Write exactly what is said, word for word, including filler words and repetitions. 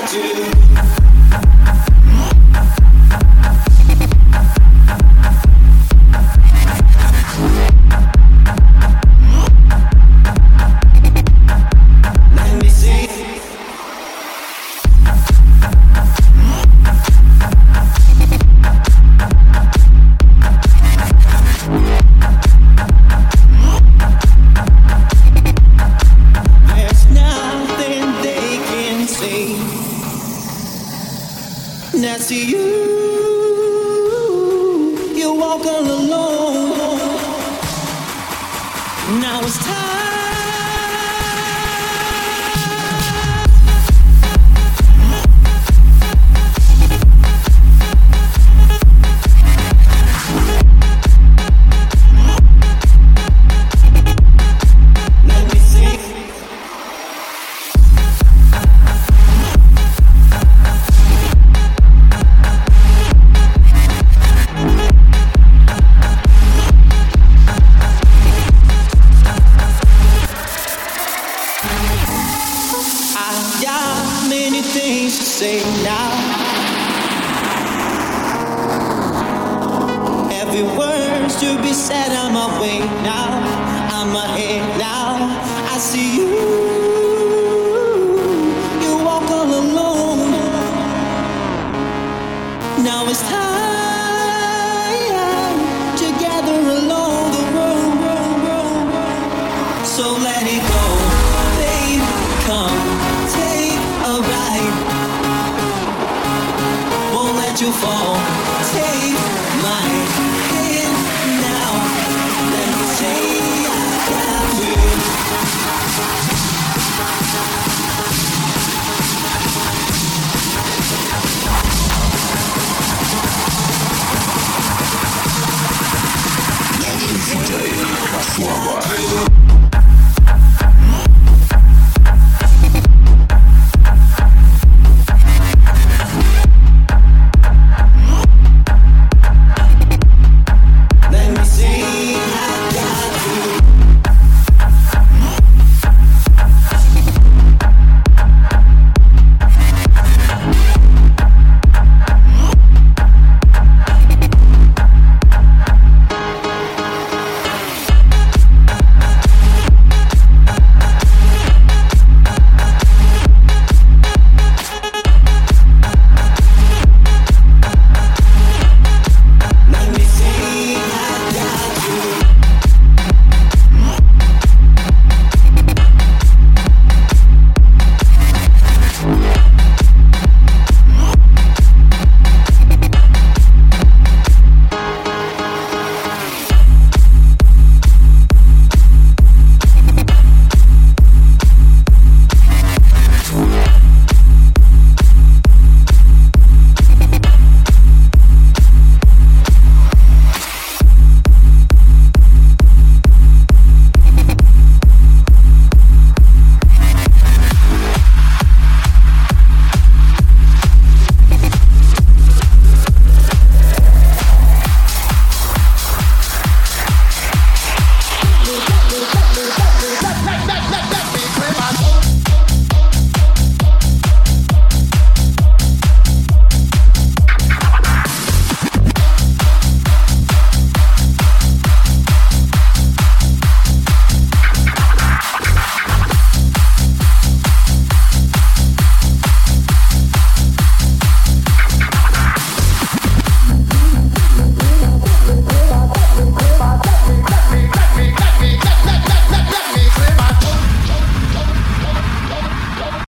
Next to you, you walk all alone. Now it's time. Things to say now. Every word to be said on my way now. I'm ahead now. I see you. You walk all alone. Now it's time to gather along the road. So let it go, babe. Come take a ride. Won't let you fall.